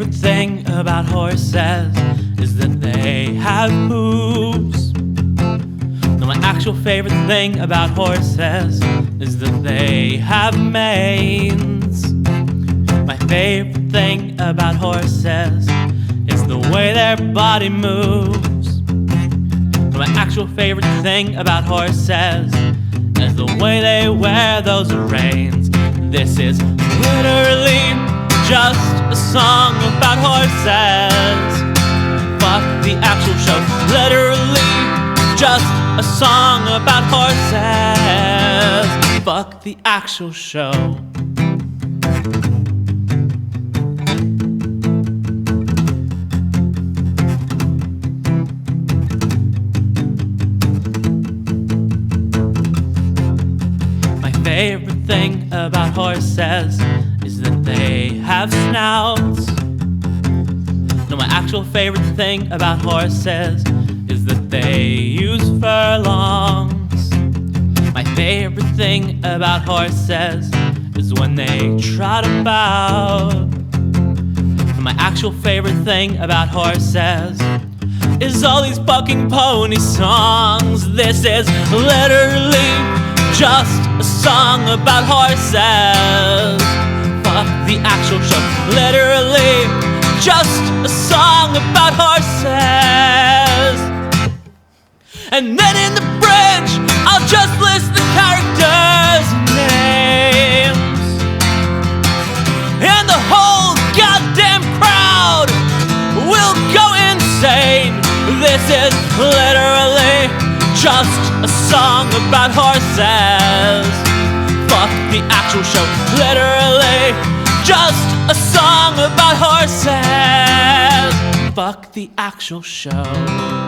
favorite thing about horses is that they have hooves. No, my actual favorite thing about horses is that they have manes. My favorite thing about horses is the way their body moves. No, my actual favorite thing about horses is the way they wear those reins. This is literally just a song about horses. Fuck the actual show. Literally just a song about horses. Fuck the actual show. My favorite thing about horses is that they have snouts. No, my actual favorite thing about horses is that they use furlongs. My favorite thing about horses is when they trot about. And my actual favorite thing about horses is all these fucking pony songs. This is literally just a song about horses. Fuck the actual show. Literally just a song about horses. And then in the bridge I'll just list the characters' names, and the whole goddamn crowd will go insane. This is literally just a song about horses. Fuck the actual show. Literally just a song about horses. Fuck the actual show.